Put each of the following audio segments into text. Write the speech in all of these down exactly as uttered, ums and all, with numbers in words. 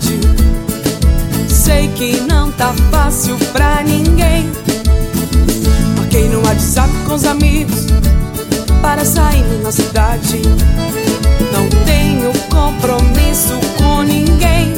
cidade. Sei que não tá fácil pra ninguém. Marquei no WhatsApp com os amigos para sair na cidade. Não tenho compromisso com ninguém.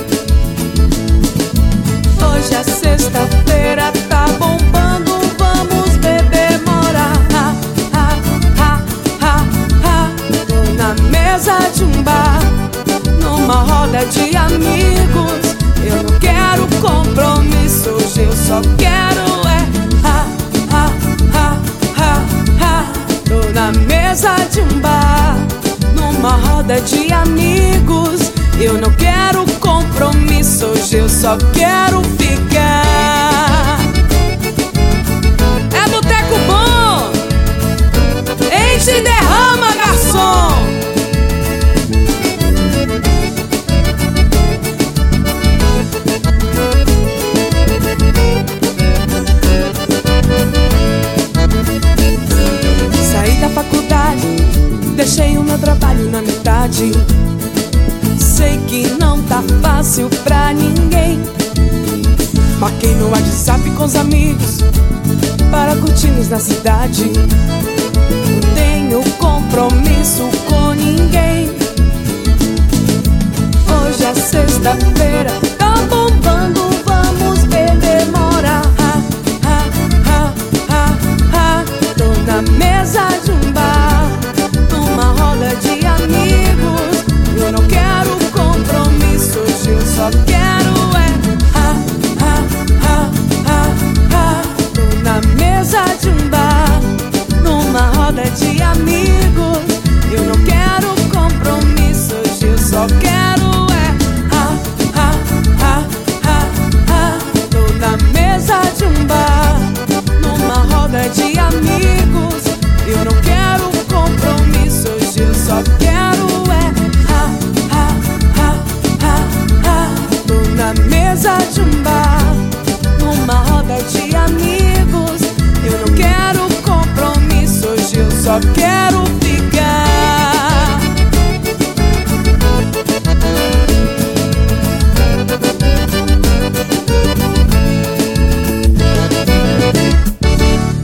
Hoje é sexta-feira, tá bombando, vamos beber, morar. Ha, ha, ha, ha, ha. Tô na mesa de um bar, numa roda de amigos. Eu não quero compromisso, hoje eu só quero é ha, ha, ha, ha, ha. Tô na mesa de um bar, numa roda de amigos. Eu não quero compromisso, hoje eu só quero ficar. É boteco bom, enche e derrama, garçom. Saí da faculdade, deixei o meu trabalho na metade. Sei que não tá fácil pra ninguém. Marquei no WhatsApp com os amigos para curtirmos na cidade. Não tenho compromisso com ninguém. Hoje é sexta-feira, tá bombando,